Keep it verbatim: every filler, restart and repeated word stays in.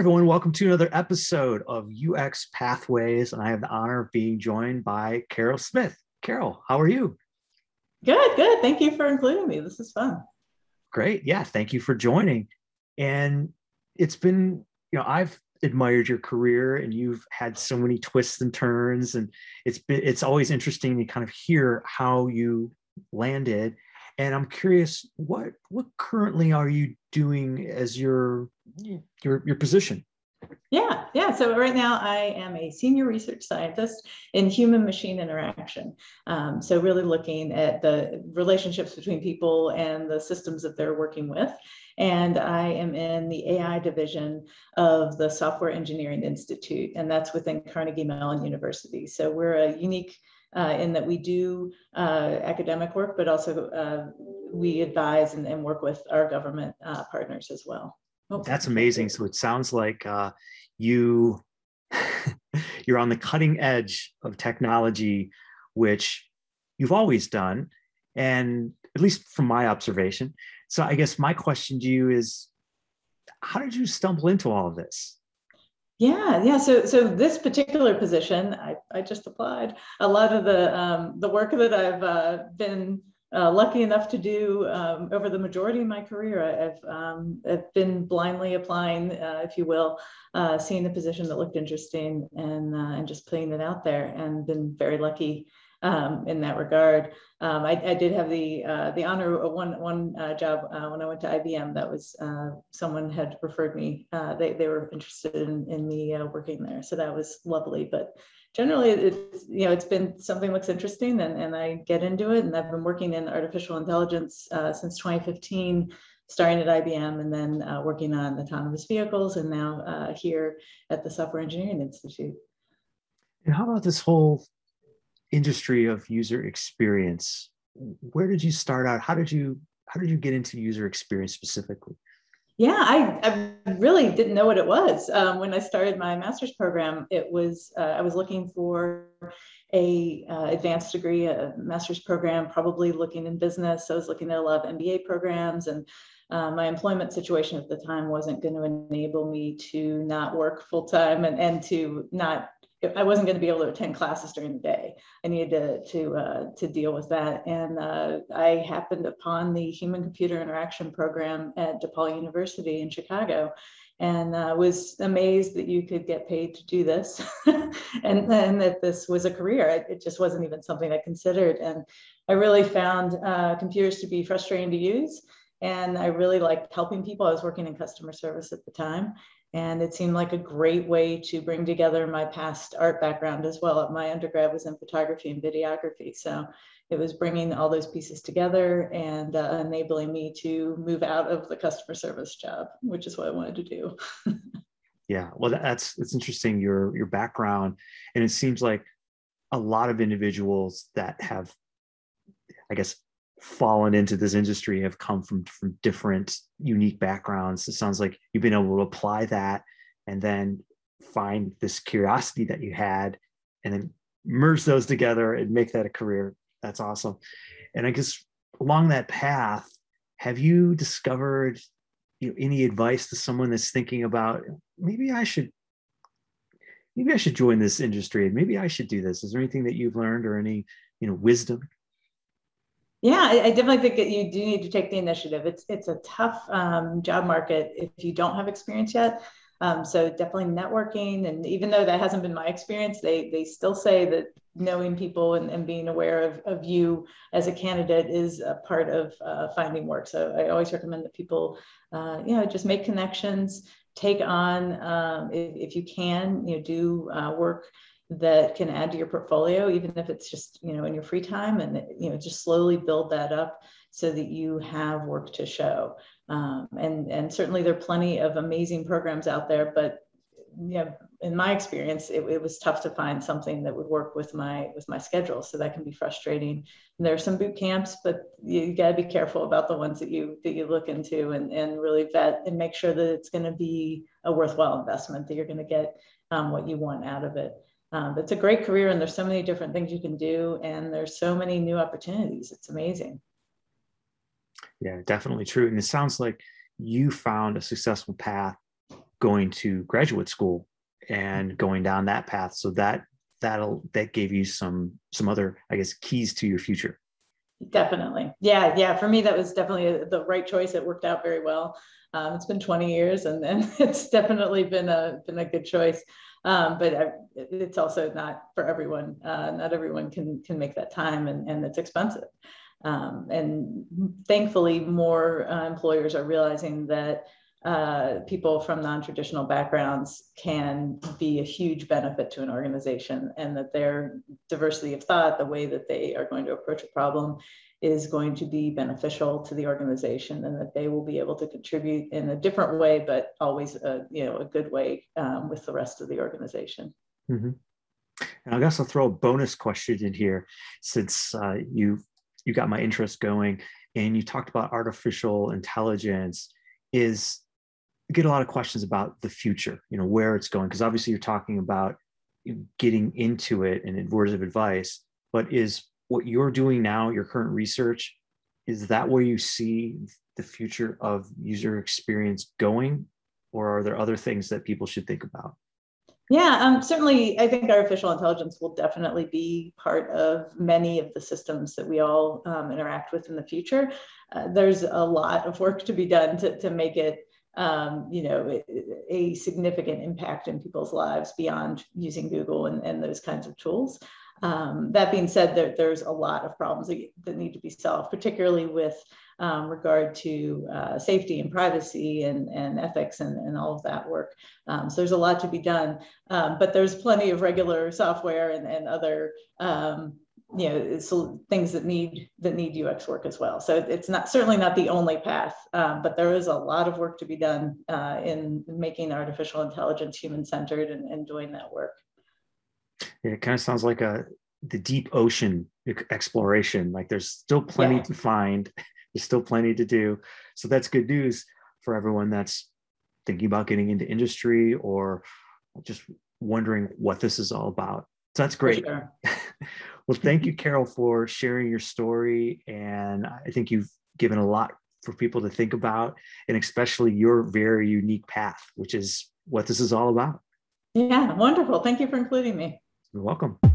everyone. Welcome to another episode of U X Pathways. And I have the honor of being joined by Carol Smith. Carol, how are you? Good, good. Thank you for including me. This is fun. Great. Yeah. Thank you for joining. And it's been, you know, I've admired your career and you've had so many twists and turns. And it's been, it's always interesting to kind of hear how you landed. And I'm curious, what what currently are you doing as your your your position? Yeah, yeah. So right now I am a senior research scientist in human machine interaction. Um, so really looking at the relationships between people and the systems that they're working with. And I am in the A I division of the Software Engineering Institute, and that's within Carnegie Mellon University. So we're a unique Uh, in that we do uh, academic work, but also uh, we advise and, and work with our government uh, partners as well. Oh, That's amazing. So it sounds like uh, you you're on the cutting edge of technology, which you've always done, and at least from my observation. So I guess my question to you is, how did you stumble into all of this? Yeah, yeah. So, so this particular position, I, I just applied. A lot of the um, the work that I've uh, been uh, lucky enough to do um, over the majority of my career, I- I've um, I've been blindly applying, uh, if you will, uh, seeing the position that looked interesting and uh, and just putting it out there, and been very lucky um, in that regard. Um, I, I did have the uh, the honor of one one uh, job uh, when I went to I B M. That was uh, someone had referred me. Uh, they they were interested in in me uh, working there, so that was lovely. But generally, it's you know it's been something that looks interesting, and and I get into it. And I've been working in artificial intelligence uh, since twenty fifteen, starting at I B M, and then uh, working on autonomous vehicles, and now uh, here at the Software Engineering Institute. And how about this whole industry of user experience? Where did you start out? How did you how did you get into user experience specifically? Yeah, I, I really didn't know what it was. Um, when I started my master's program, it was, uh, I was looking for a uh, advanced degree, a master's program, probably looking in business. So I was looking at a lot of M B A programs, and uh, my employment situation at the time wasn't going to enable me to not work full time and, and to not I wasn't going to be able to attend classes during the day. I needed to to uh, to deal with that, and uh, I happened upon the Human Computer Interaction program at DePaul University in Chicago, and uh, was amazed that you could get paid to do this, and then that this was a career. It, it just wasn't even something I considered, and I really found uh, computers to be frustrating to use. And I really liked helping people. I was working in customer service at the time, and it seemed like a great way to bring together my past art background as well. My undergrad was in photography and videography. So it was bringing all those pieces together and uh, enabling me to move out of the customer service job, which is what I wanted to do. Yeah, well, that's it's interesting, your your background, and it seems like a lot of individuals that have, I guess, fallen into this industry have come from from different unique backgrounds. It sounds like you've been able to apply that and then find this curiosity that you had and then merge those together and make that a career. That's awesome. And I guess along that path, have you discovered, you know, any advice to someone that's thinking about, maybe I should maybe I should join this industry and maybe I should do this? Is there anything that you've learned or any, you know, wisdom? Yeah, I, I definitely think that you do need to take the initiative. It's it's a tough um, job market if you don't have experience yet. Um, so definitely networking, and even though that hasn't been my experience, they they still say that knowing people and, and being aware of, of you as a candidate is a part of uh, finding work. So I always recommend that people, uh, you know, just make connections, take on um, if, if you can, you know, do uh, work that can add to your portfolio, even if it's just, you know, in your free time, and, you know, just slowly build that up so that you have work to show. Um, and, and certainly there are plenty of amazing programs out there, but, you know, in my experience, it, it was tough to find something that would work with my, with my schedule. So that can be frustrating. And there are some boot camps, but you, you got to be careful about the ones that you, that you look into, and, and really vet and make sure that it's going to be a worthwhile investment, that you're going to get um, what you want out of it. Um, it's a great career, and there's so many different things you can do, and there's so many new opportunities. It's amazing. Yeah, definitely true. And it sounds like you found a successful path going to graduate school and going down that path. So that that'll that gave you some some other, I guess, keys to your future. Definitely. Yeah. Yeah. For me, that was definitely a, the right choice. It worked out very well. Um, it's been twenty years, and, and it's definitely been a been a good choice. Um, but I, it's also not for everyone. Uh, not everyone can can make that time, and, and it's expensive. Um, and thankfully, more uh, employers are realizing that uh, people from non-traditional backgrounds can be a huge benefit to an organization, and that their diversity of thought, the way that they are going to approach a problem, is going to be beneficial to the organization, and that they will be able to contribute in a different way, but always a, you know, a good way um, with the rest of the organization. Mm-hmm. And I guess I'll throw a bonus question in here, since uh, you you got my interest going, and you talked about artificial intelligence. Is I get a lot of questions about the future, you know, where it's going, because obviously you're talking about getting into it and in words of advice, but is what you're doing now, your current research, is that where you see the future of user experience going, or are there other things that people should think about? Yeah, um, certainly I think artificial intelligence will definitely be part of many of the systems that we all um, interact with in the future. Uh, there's a lot of work to be done to, to make it um, you know, a significant impact in people's lives beyond using Google and, and those kinds of tools. Um, that being said, there, there's a lot of problems that, that need to be solved, particularly with um, regard to uh, safety and privacy and, and ethics and, and all of that work. Um, so there's a lot to be done, um, but there's plenty of regular software and, and other um, you know, so things that need that need U X work as well. So it's not certainly not the only path, um, but there is a lot of work to be done uh, in making artificial intelligence human-centered and, and doing that work. Yeah, it kind of sounds like a the deep ocean exploration. Like there's still plenty Yeah. to find. There's still plenty to do. So that's good news for everyone that's thinking about getting into industry or just wondering what this is all about. So that's great. For sure. Well, thank you, Carol, for sharing your story. And I think you've given a lot for people to think about, and especially your very unique path, which is what this is all about. Yeah, wonderful. Thank you for including me. You're welcome.